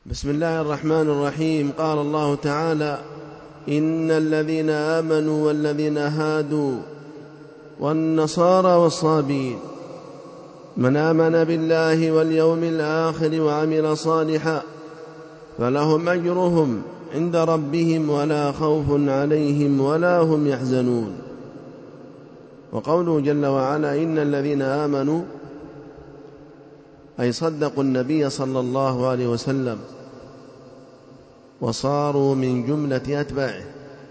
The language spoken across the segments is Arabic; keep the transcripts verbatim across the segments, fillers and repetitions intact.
بسم الله الرحمن الرحيم. قال الله تعالى: إن الذين آمنوا والذين هادوا والنصارى والصابين من آمن بالله واليوم الآخر وعمل صالحا فلهم أجرهم عند ربهم ولا خوف عليهم ولا هم يحزنون. وقوله جل وعلا: إن الذين آمنوا أي صدقوا النبي صلى الله عليه وسلم وصاروا من جملة أتباعه.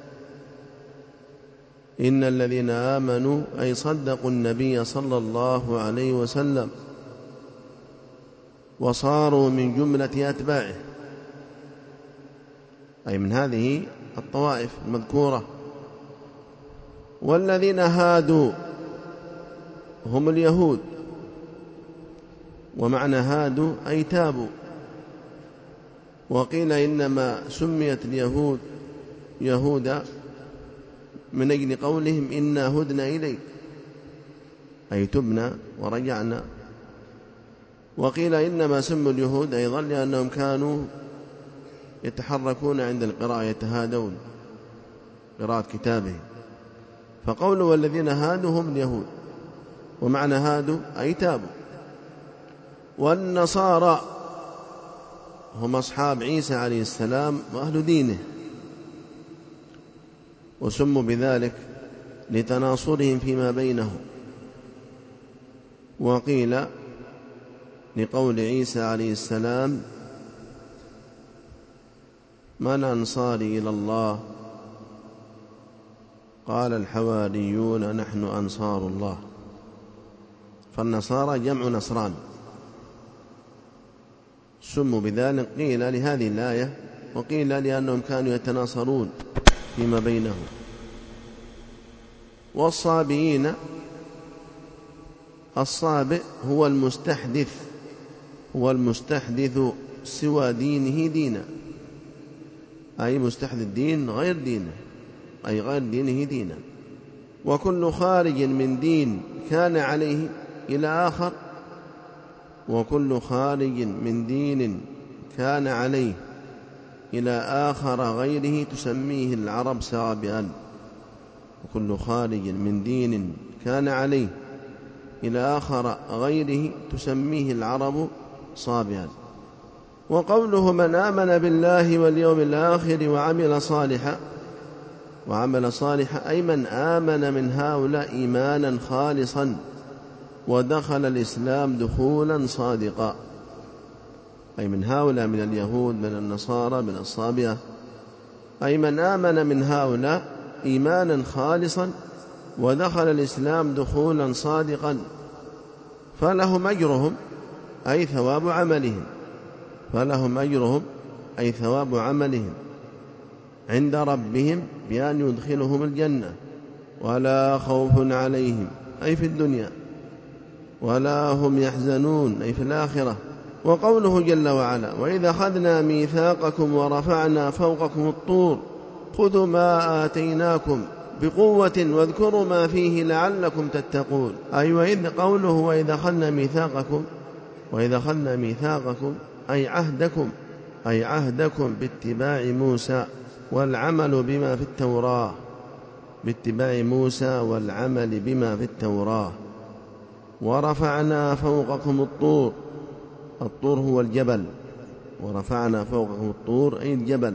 إن الذين آمنوا أي صدقوا النبي صلى الله عليه وسلم وصاروا من جملة أتباعه، أي من هذه الطوائف المذكورة. والذين هادوا هم اليهود، ومعنى هادوا أي تابوا. وقيل إنما سميت اليهود يهودا من أجل قولهم إنا هدنا إليك، أي تبنا ورجعنا. وقيل إنما سموا اليهود أيضا لأنهم كانوا يتحركون عند القراءة، يتهادون قراءة كتابه. فقوله والذين هادوا هم اليهود، ومعنى هادوا أي تابوا. والنصارى هم أصحاب عيسى عليه السلام وأهل دينه، وسموا بذلك لتناصرهم فيما بينهم. وقيل لقول عيسى عليه السلام: من أنصاري إلى الله؟ قال الحواريون نحن أنصار الله. فالنصارى جمع نصران، سموا بذلك قيل لهذه الآية، وقيل لأنهم كانوا يتناصرون فيما بينهم. والصابئين، الصابئ هو المستحدث، هو المستحدث سوى دينه دينا، أي مستحدث دين غير دينه، أي غير دينه دينا. وكل خارج من دين كان عليه إلى آخر، وكل خارج من دين كان عليه إلى آخر غيره تسميه العرب سابئا. وكل خارج من دين كان عليه إلى آخر غيره تسميه العرب صابئا. وقوله من آمن بالله واليوم الآخر وعمل صالحا، وعمل صالحا أي من آمن من هؤلاء إيمانا خالصا ودخل الإسلام دخولا صادقا، أي من هؤلاء من اليهود من النصارى من الصابئة، أي من آمن من هؤلاء إيمانا خالصا ودخل الإسلام دخولا صادقا فلهم أجرهم أي ثواب عملهم، فلهم أجرهم أي ثواب عملهم عند ربهم بأن يدخلهم الجنة ولا خوف عليهم أي في الدنيا ولا هم يحزنون أي في الآخرة. وقوله جل وعلا: وإذا أخذنا ميثاقكم ورفعنا فوقكم الطور خذوا ما آتيناكم بقوة واذكروا ما فيه لعلكم تتقون. أي وإذ قوله وإذا أخذنا ميثاقكم، وإذا أخذنا ميثاقكم أي عهدكم، أي عهدكم باتباع موسى والعمل بما في التوراة، باتباع موسى والعمل بما في التوراة. ورفعنا فوقكم الطور، الطور هو الجبل، ورفعنا فوقكم الطور أي الجبل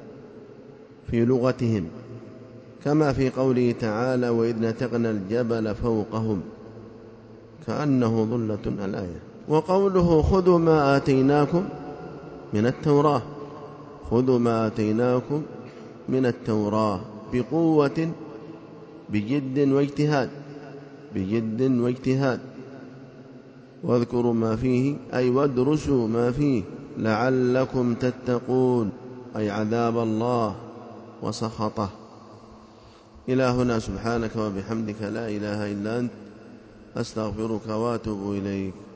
في لغتهم، كما في قوله تعالى: وإذ نتقنا الجبل فوقهم كأنه ظلة الآية. وقوله خذوا ما آتيناكم من التوراة، خذوا ما آتيناكم من التوراة بقوة بجد واجتهاد، بجد واجتهاد. واذكروا ما فيه أي وادرسوا ما فيه لعلكم تتقون أي عذاب الله وسخطه. إلى هنا. سبحانك وبحمدك لا إله إلا أنت، أستغفرك وأتوب إليك.